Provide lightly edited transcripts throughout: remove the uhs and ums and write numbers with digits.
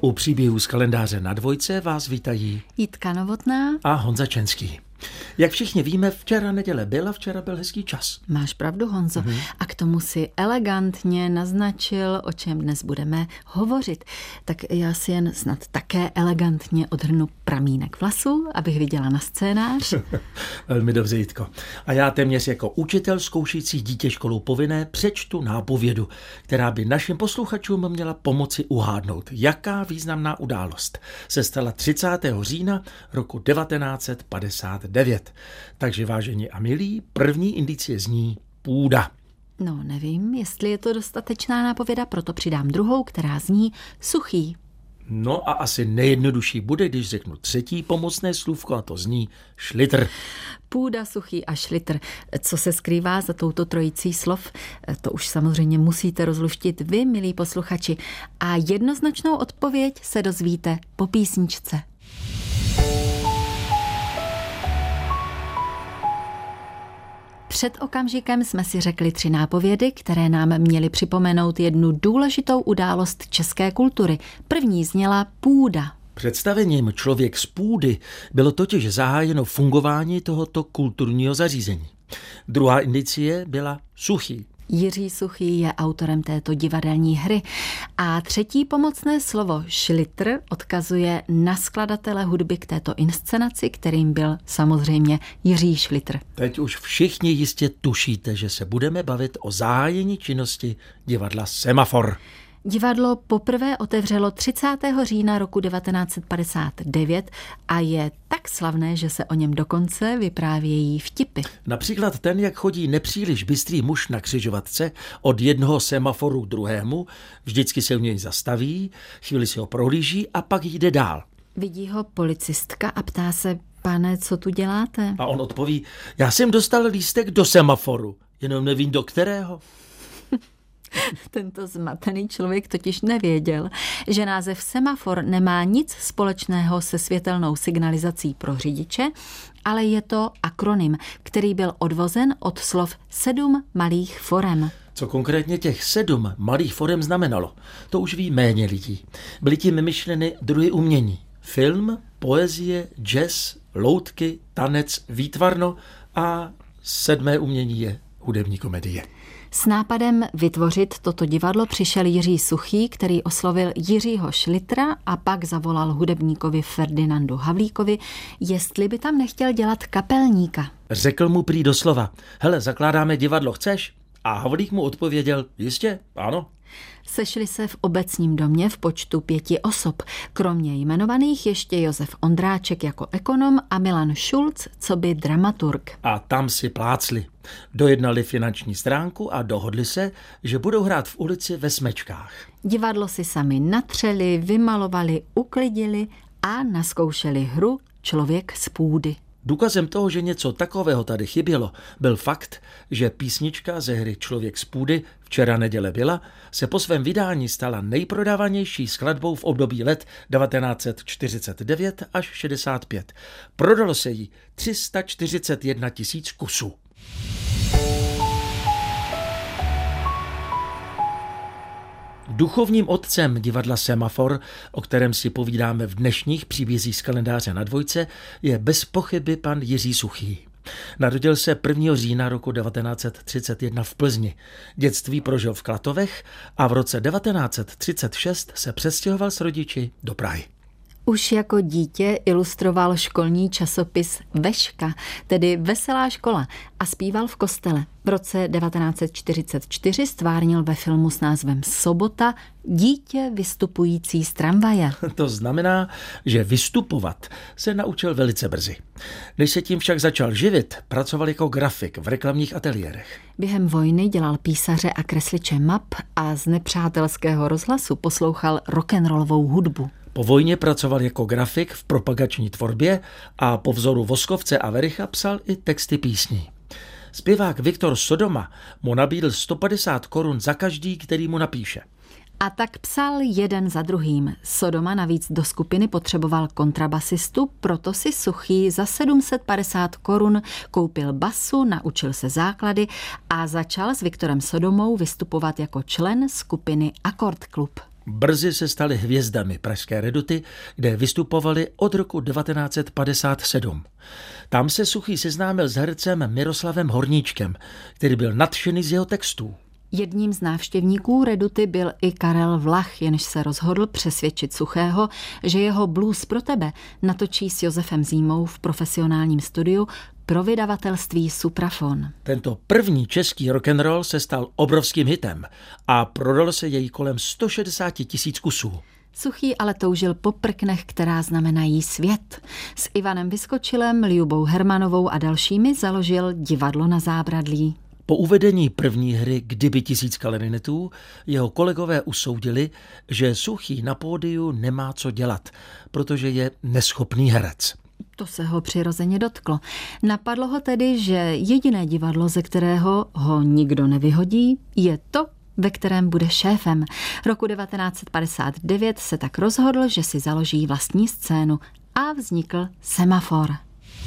U příběhů z kalendáře na dvojce vás vítají Jitka Novotná a Honza Čenský. Jak všichni víme, včera neděle byla, včera byl hezký čas. Máš pravdu, Honzo. A k tomu si elegantně naznačil, o čem dnes budeme hovořit. Tak já si jen snad také elegantně odhrnu pramínek vlasu, abych viděla na scénář. Velmi dobře, Jitko. A já téměř jako učitel zkoušející dítě školou povinné přečtu nápovědu, která by našim posluchačům měla pomoci uhádnout, jaká významná událost se stala 30. října roku 1959. Takže vážení a milí, první indicie zní půda. No, nevím, jestli je to dostatečná nápověda, proto přidám druhou, která zní suchý. No a asi nejjednodušší bude, když řeknu třetí pomocné slůvko, a to zní šlitr. Půda, suchý a šlitr. Co se skrývá za touto trojicí slov? To už samozřejmě musíte rozluštit vy, milí posluchači. A jednoznačnou odpověď se dozvíte po písničce. Před okamžikem jsme si řekli 3 nápovědy, které nám měly připomenout jednu důležitou událost české kultury. První zněla půda. Představením Člověk z půdy bylo totiž zahájeno fungování tohoto kulturního zařízení. Druhá indicie byla suchý. Jiří Suchý je autorem této divadelní hry. A třetí pomocné slovo šlitr odkazuje na skladatele hudby k této inscenaci, kterým byl samozřejmě Jiří Šlitr. Teď už všichni jistě tušíte, že se budeme bavit o zahájení činnosti divadla Semafor. Divadlo poprvé otevřelo 30. října roku 1959 a je tak slavné, že se o něm dokonce vyprávějí vtipy. Například ten, jak chodí nepříliš bystrý muž na křižovatce od jednoho semaforu k druhému, vždycky se u něj zastaví, chvíli si ho prohlíží a pak jde dál. Vidí ho policistka a ptá se: pane, co tu děláte? A on odpoví: já jsem dostal lístek do semaforu, jenom nevím do kterého. Tento zmatený člověk totiž nevěděl, že název semafor nemá nic společného se světelnou signalizací pro řidiče, ale je to akronym, který byl odvozen od slov 7 malých forem. Co konkrétně těch 7 malých forem znamenalo, to už ví méně lidí. Byly tím myšleny druhy umění. Film, poezie, jazz, loutky, tanec, výtvarno a 7. umění je hudební komedie. S nápadem vytvořit toto divadlo přišel Jiří Suchý, který oslovil Jiřího Šlitra a pak zavolal hudebníkovi Ferdinandu Havlíkovi, jestli by tam nechtěl dělat kapelníka. Řekl mu prý doslova: hele, zakládáme divadlo, chceš? A Havlík mu odpověděl: jistě, ano. Sešli se v obecním domě v počtu 5 osob. Kromě jmenovaných ještě Josef Ondráček jako ekonom a Milan Šulc coby dramaturg. A tam si plácli. Dojednali finanční stránku a dohodli se, že budou hrát v ulici ve smečkách. Divadlo si sami natřeli, vymalovali, uklidili a naskoušeli hru Člověk z půdy. Důkazem toho, že něco takového tady chybělo, byl fakt, že písnička ze hry Člověk z půdy, Včera neděle byla, se po svém vydání stala nejprodávanější skladbou v období let 1949 až 65. Prodalo se jí 341 000 kusů. Duchovním otcem divadla Semafor, o kterém si povídáme v dnešních příbězích z kalendáře na dvojce, je bez pochyby pan Jiří Suchý. Narodil se 1. října roku 1931 v Plzni. Dětství prožil v Klatovech a v roce 1936 se přestěhoval s rodiči do Prahy. Už jako dítě ilustroval školní časopis Veška, tedy Veselá škola, a zpíval v kostele. V roce 1944 stvárnil ve filmu s názvem Sobota dítě vystupující z tramvaje. To znamená, že vystupovat se naučil velice brzy. Než se tím však začal živit, pracoval jako grafik v reklamních ateliérech. Během vojny dělal písaře a kresliče map a z nepřátelského rozhlasu poslouchal rock'n'rollovou hudbu. Po vojně pracoval jako grafik v propagační tvorbě a po vzoru Voskovce a Vericha psal i texty písní. Zpěvák Viktor Sodoma mu nabídl 150 korun za každý, který mu napíše. A tak psal jeden za druhým. Sodoma navíc do skupiny potřeboval kontrabasistu, proto si Suchý za 750 korun koupil basu, naučil se základy a začal s Viktorem Sodomou vystupovat jako člen skupiny Akord Klub. Brzy se stali hvězdami pražské Reduty, kde vystupovali od roku 1957. Tam se Suchý seznámil s hercem Miroslavem Horníčkem, který byl nadšený z jeho textů. Jedním z návštěvníků Reduty byl i Karel Vlach, jenž se rozhodl přesvědčit Suchého, že jeho Blues pro tebe natočí s Josefem Zímou v profesionálním studiu pro vydavatelství Suprafon. Tento první český rock'n'roll se stal obrovským hitem a prodalo se jej kolem 160 000 kusů. Suchý ale toužil po prknech, která znamenají svět. S Ivanem Vyskočilem, Ljubou Hermanovou a dalšími založil Divadlo na Zábradlí. Po uvedení první hry Kdyby 1000 klarinetů jeho kolegové usoudili, že Suchý na pódiu nemá co dělat, protože je neschopný herec. To se ho přirozeně dotklo. Napadlo ho tedy, že jediné divadlo, ze kterého ho nikdo nevyhodí, je to, ve kterém bude šéfem. Roku 1959 se tak rozhodl, že si založí vlastní scénu a vznikl Semafor.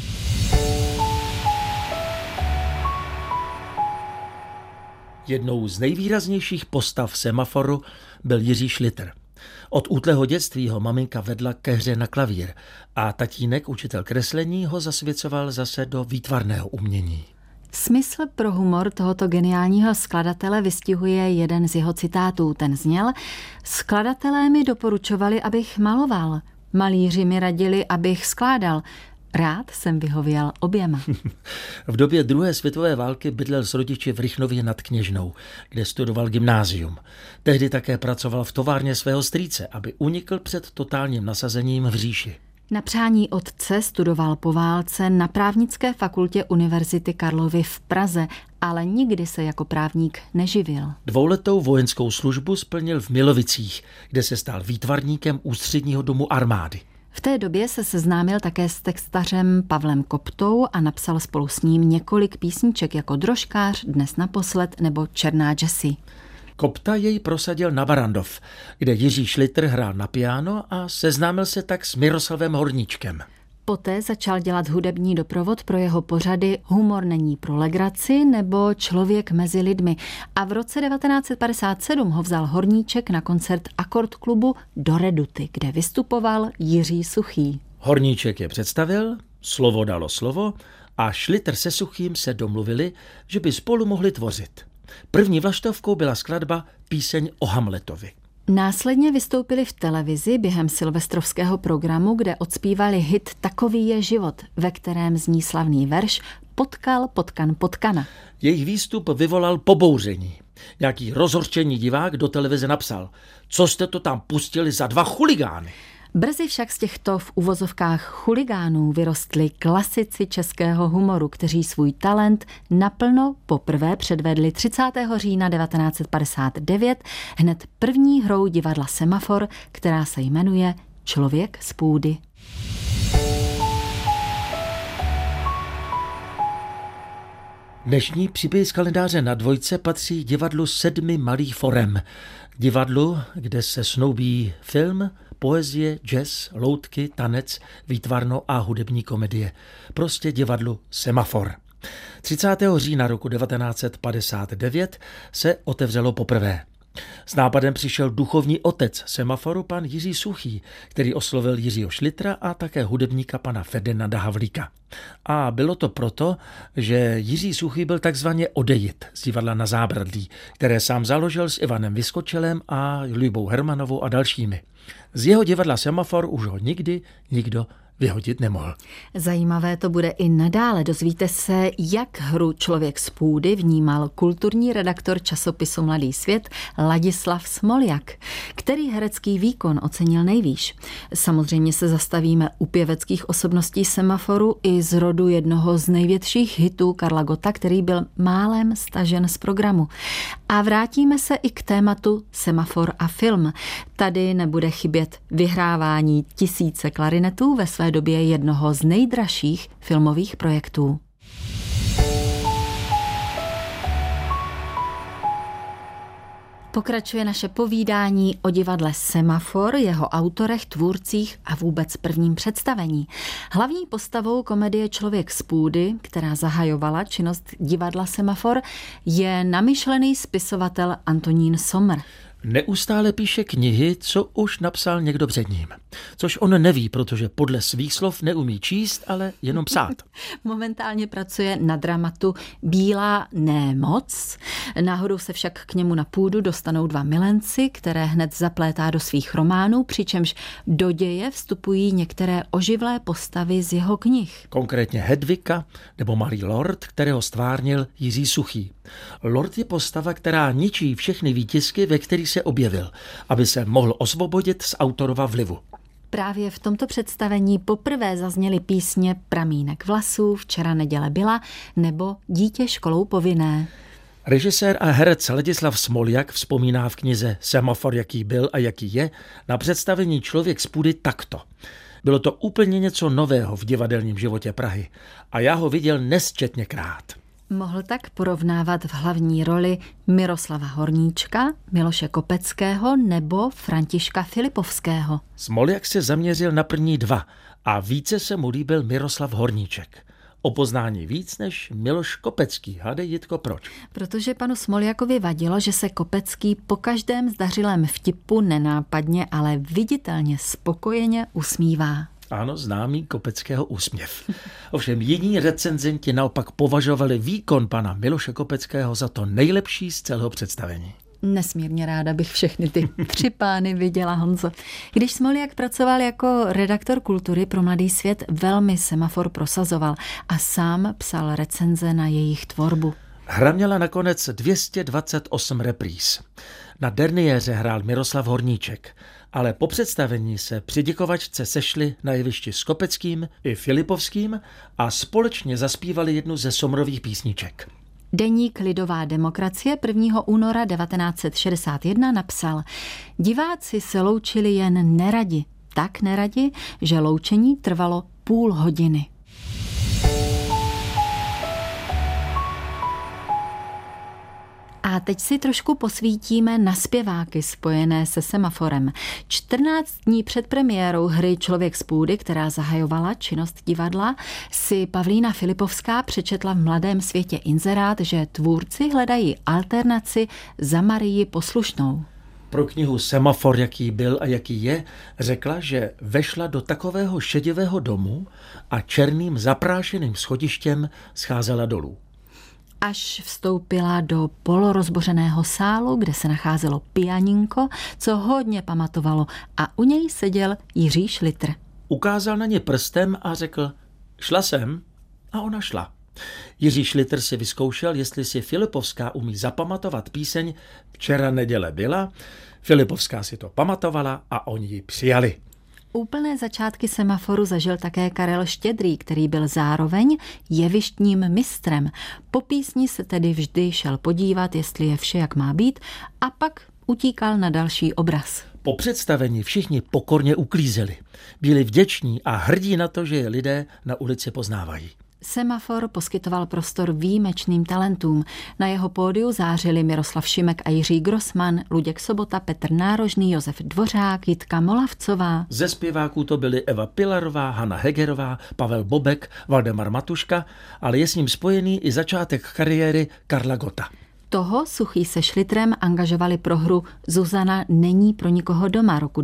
Jednou z nejvýraznějších postav Semaforu byl Jiří Šlitr. Od útlého dětství ho maminka vedla ke hře na klavír a tatínek, učitel kreslení, ho zasvěcoval zase do výtvarného umění. Smysl pro humor tohoto geniálního skladatele vystihuje jeden z jeho citátů. Ten zněl: skladatelé mi doporučovali, abych maloval. Malíři mi radili, abych skládal. Rád jsem vyhověl oběma. V době druhé světové války bydlel s rodiči v Rychnově nad Kněžnou, kde studoval gymnázium. Tehdy také pracoval v továrně svého strýce, aby unikl před totálním nasazením v říši. Na přání otce studoval po válce na právnické fakultě Univerzity Karlovy v Praze, ale nikdy se jako právník neživil. 2letou vojenskou službu splnil v Milovicích, kde se stal výtvarníkem Ústředního domu armády. V té době se seznámil také s textařem Pavlem Koptou a napsal spolu s ním několik písniček jako Drožkář, Dnes naposled nebo Černá Jessie. Kopta jej prosadil na Barrandov, kde Jiří Šlitr hrál na piano a seznámil se tak s Miroslavem Horníčkem. Poté začal dělat hudební doprovod pro jeho pořady Humor není pro legraci nebo Člověk mezi lidmi a v roce 1957 ho vzal Horníček na koncert Akord klubu do Reduty, kde vystupoval Jiří Suchý. Horníček je představil, slovo dalo slovo a Šlitr se Suchým se domluvili, že by spolu mohli tvořit. První vlaštovkou byla skladba Píseň o Hamletovi. Následně vystoupili v televizi během silvestrovského programu, kde odspívali hit Takový je život, ve kterém zní slavný verš Potkal potkan potkana. Jejich výstup vyvolal pobouření. Nějaký rozhořčený divák do televize napsal: co jste to tam pustili za dva chuligány? Brzy však z těchto v uvozovkách chuligánů vyrostli klasici českého humoru, kteří svůj talent naplno poprvé předvedli 30. října 1959 hned první hrou divadla Semafor, která se jmenuje Člověk z půdy. Dnešní příběh z kalendáře na Dvojce patří divadlu 7 malých forem. Divadlu, kde se snoubí film, poezie, jazz, loutky, tanec, výtvarno a hudební komedie. Prostě divadlu Semafor. 30. října roku 1959 se otevřelo poprvé. S nápadem přišel duchovní otec Semaforu, pan Jiří Suchý, který oslovil Jiřího Šlitra a také hudebníka pana Ferdinanda Havlíka. A bylo to proto, že Jiří Suchý byl takzvaně odejit z divadla na Zábradlí, které sám založil s Ivanem Vyskočilem a Ljubou Hermanovou a dalšími. Z jeho divadla Semafor už ho nikdy nikdo vyhodit nemohl. Zajímavé to bude i nadále. Dozvíte se, jak hru Člověk z půdy vnímal kulturní redaktor časopisu Mladý svět Ladislav Smoljak, který herecký výkon ocenil nejvýš. Samozřejmě se zastavíme u pěveckých osobností Semaforu i z rodu jednoho z největších hitů Karla Gotta, který byl málem stažen z programu. A vrátíme se i k tématu Semafor a film. Tady nebude chybět vyhrávání tisíce klarinetů ve své době jednoho z nejdražších filmových projektů. Pokračuje naše povídání o divadle Semafor, jeho autorech, tvůrcích a vůbec prvním představení. Hlavní postavou komedie Člověk z půdy, která zahajovala činnost divadla Semafor, je namyšlený spisovatel Antonín Sommer. Neustále píše knihy, co už napsal někdo před ním. Což on neví, protože podle svých slov neumí číst, ale jenom psát. Momentálně pracuje na dramatu Bílá nemoc. Náhodou se však k němu na půdu dostanou dva milenci, které hned zaplétá do svých románů, přičemž do děje vstupují některé oživlé postavy z jeho knih. Konkrétně Hedvika nebo Malý lord, kterého stvárnil Jiří Suchý. Lord je postava, která ničí všechny výtisky, ve kterých se objevil, aby se mohl osvobodit z autorova vlivu. Právě v tomto představení poprvé zazněly písně Pramínek vlasů, Včera neděle byla nebo Dítě školou povinné. Režisér a herec Ladislav Smoljak vzpomíná v knize Semafor, jaký byl a jaký je, na představení Člověk z půdy takto. Bylo to úplně něco nového v divadelním životě Prahy a já ho viděl nesčetněkrát. Mohl tak porovnávat v hlavní roli Miroslava Horníčka, Miloše Kopeckého nebo Františka Filipovského. Smoljak se zaměřil na první dva a více se mu líbil Miroslav Horníček. O poznání víc než Miloš Kopecký. Hádej, Jitko, proč? Protože panu Smoljakovi vadilo, že se Kopecký po každém zdařilém vtipu nenápadně, ale viditelně spokojeně usmívá. Ano, známý Kopeckého úsměv. Ovšem jiní recenzenti naopak považovali výkon pana Miloše Kopeckého za to nejlepší z celého představení. Nesmírně ráda bych všechny ty tři pány viděla, Honzo. Když Smoljak pracoval jako redaktor Kultury pro Mladý svět, velmi Semafor prosazoval a sám psal recenze na jejich tvorbu. Hra měla nakonec 228 repríz. Na derniéře hrál Miroslav Horníček, ale po představení se při děkovačce sešli na jevišti s Kopeckým i Filipovským a společně zaspívali jednu ze Somrových písniček. Deník Lidová demokracie 1. února 1961 napsal: Diváci se loučili jen neradi, tak neradi, že loučení trvalo půl hodiny. A teď si trošku posvítíme na zpěváky spojené se Semaforem. 14 dní před premiérou hry Člověk z půdy, která zahajovala činnost divadla, si Pavlína Filipovská přečetla v Mladém světě inzerát, že tvůrci hledají alternaci za Marii Poslušnou. Pro knihu Semafor, jaký byl a jaký je, řekla, že vešla do takového šedivého domu a černým zaprášeným schodištěm scházela dolů. Až vstoupila do polorozbořeného sálu, kde se nacházelo pianinko, co hodně pamatovalo, a u něj seděl Jiří Šlitr. Ukázal na ně prstem a řekl: šla jsem, a ona šla. Jiří Šlitr si vyzkoušel, jestli si Filipovská umí zapamatovat píseň Včera neděle byla. Filipovská si to pamatovala a oni ji přijali. Úplné začátky Semaforu zažil také Karel Štědrý, který byl zároveň jevištním mistrem. Po písni se tedy vždy šel podívat, jestli je vše, jak má být, a pak utíkal na další obraz. Po představení všichni pokorně uklízeli. Byli vděční a hrdí na to, že je lidé na ulici poznávají. Semafor poskytoval prostor výjimečným talentům. Na jeho pódiu zářili Miroslav Šimek a Jiří Grossman, Luděk Sobota, Petr Nárožný, Josef Dvořák, Jitka Molavcová. Ze zpěváků to byly Eva Pilarová, Hana Hegerová, Pavel Bobek, Valdemar Matuška, ale je s ním spojený i začátek kariéry Karla Gotta. Toho Suchý se Šlitrem angažovali pro hru Zuzana není pro nikoho doma roku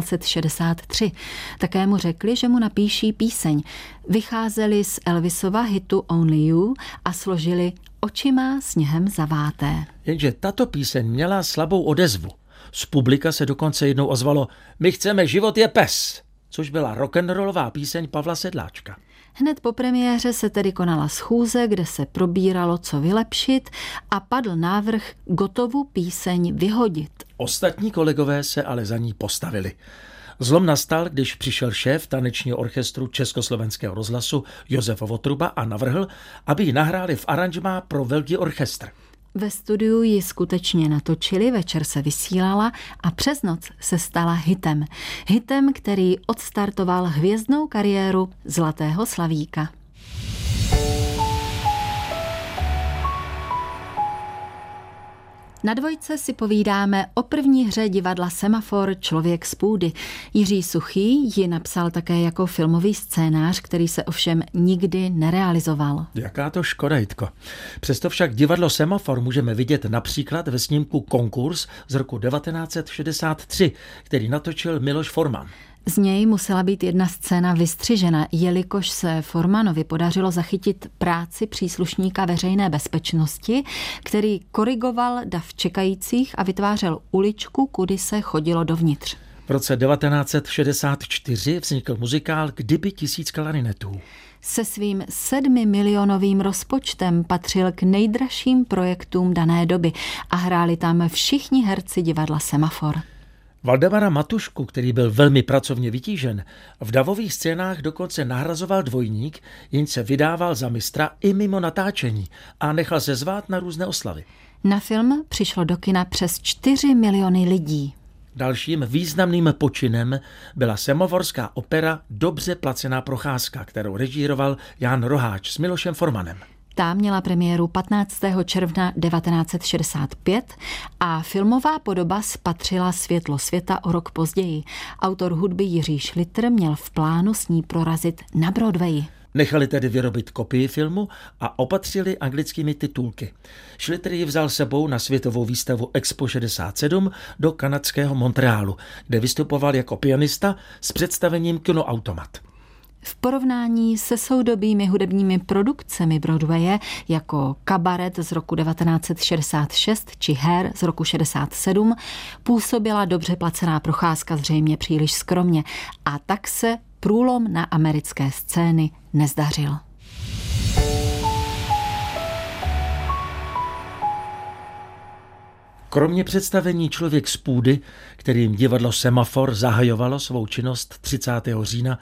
1963. Také mu řekli, že mu napíší píseň. Vycházeli z Elvisova hitu Only You a složili Očima sněhem zaváté. Jenže tato píseň měla slabou odezvu. Z publika se dokonce jednou ozvalo: My chceme Život je pes, což byla rock'n'rollová píseň Pavla Sedláčka. Hned po premiéře se tedy konala schůze, kde se probíralo, co vylepšit, a padl návrh Gottovu píseň vyhodit. Ostatní kolegové se ale za ní postavili. Zlom nastal, když přišel šéf tanečního orchestru Československého rozhlasu Josef Votruba a navrhl, aby ji nahráli v aranžmá pro velký orchestr. Ve studiu ji skutečně natočili, večer se vysílala a přes noc se stala hitem. Hitem, který odstartoval hvězdnou kariéru Zlatého slavíka. Na dvojce si povídáme o první hře divadla Semafor Člověk z půdy. Jiří Suchý ji napsal také jako filmový scénář, který se ovšem nikdy nerealizoval. Jaká to škoda, Jitko. Přesto však divadlo Semafor můžeme vidět například ve snímku Konkurs z roku 1963, který natočil Miloš Forman. Z něj musela být jedna scéna vystřižena, jelikož se Formanovi podařilo zachytit práci příslušníka veřejné bezpečnosti, který korigoval dav čekajících a vytvářel uličku, kudy se chodilo dovnitř. V roce 1964 vznikl muzikál Kdyby 1000 klarinetů. Se svým 7milionovým rozpočtem patřil k nejdražším projektům dané doby a hráli tam všichni herci divadla Semafor. Valdemara Matušku, který byl velmi pracovně vytížen, v davových scénách dokonce nahrazoval dvojník, jenž se vydával za mistra i mimo natáčení a nechal se zvát na různé oslavy. Na film přišlo do kina přes 4 miliony lidí. Dalším významným počinem byla semaforská opera Dobře placená procházka, kterou režíroval Jan Roháč s Milošem Formanem. Ta měla premiéru 15. června 1965 a filmová podoba spatřila světlo světa o rok později. Autor hudby Jiří Schlitter měl v plánu s ní prorazit na Broadwayi. Nechali tedy vyrobit kopii filmu a opatřili anglickými titulky. Schlitter ji vzal sebou na světovou výstavu Expo 67 do kanadského Montrealu, kde vystupoval jako pianista s představením Kinoautomat. V porovnání se soudobými hudebními produkcemi Broadwaye jako Kabaret z roku 1966 či Hair z roku 67 působila dobře placená procházka zřejmě příliš skromně a tak se průlom na americké scény nezdařil. Kromě představení Člověk z půdy, kterým divadlo Semafor zahajovalo svou činnost 30. října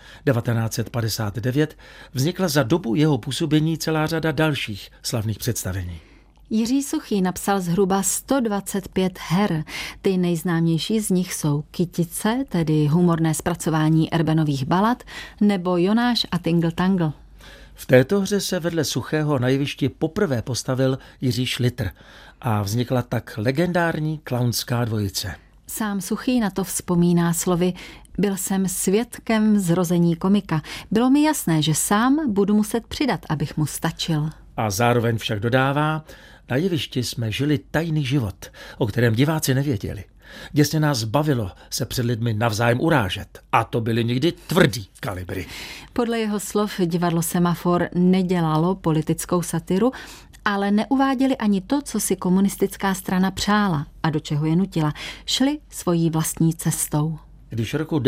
1959, vznikla za dobu jeho působení celá řada dalších slavných představení. Jiří Suchý napsal zhruba 125 her. Ty nejznámější z nich jsou Kytice, tedy humorné zpracování Erbenových balad, nebo Jonáš a Tingle Tangle. V této hře se vedle Suchého na jevišti poprvé postavil Jiří Schlitter a vznikla tak legendární klaunská dvojice. Sám Suchý na to vzpomíná slovy: byl jsem svědkem zrození komika. Bylo mi jasné, že sám budu muset přidat, abych mu stačil. A zároveň však dodává, na jevišti jsme žili tajný život, o kterém diváci nevěděli. Děsně nás bavilo se před lidmi navzájem urážet. A to byly někdy tvrdý kalibry. Podle jeho slov divadlo Semafor nedělalo politickou satiru, ale neuváděli ani to, co si komunistická strana přála a do čeho je nutila. Šli svojí vlastní cestou. Když roku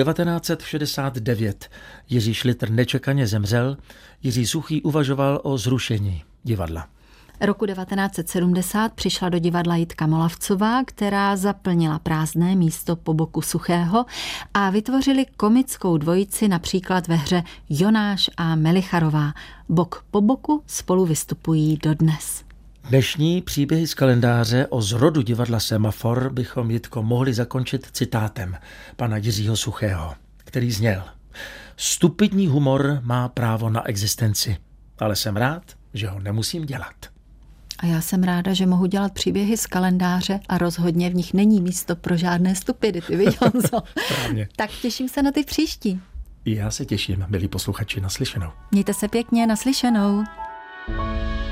1969 Jiří Schlitter nečekaně zemřel, Jiří Suchý uvažoval o zrušení divadla. Roku 1970 přišla do divadla Jitka Molavcová, která zaplnila prázdné místo po boku Suchého a vytvořili komickou dvojici například ve hře Jonáš a Melicharová. Bok po boku spolu vystupují dodnes. Dnešní příběhy z kalendáře o zrodu divadla Semafor bychom, Jitko, mohli zakončit citátem pana Jiřího Suchého, který zněl: stupidní humor má právo na existenci, ale jsem rád, že ho nemusím dělat. A já jsem ráda, že mohu dělat příběhy z kalendáře a rozhodně v nich není místo pro žádné stupidity, viď, Honzo? Tak těším se na ty příští. I já se těším, milí posluchači, naslyšenou. Mějte se pěkně, naslyšenou.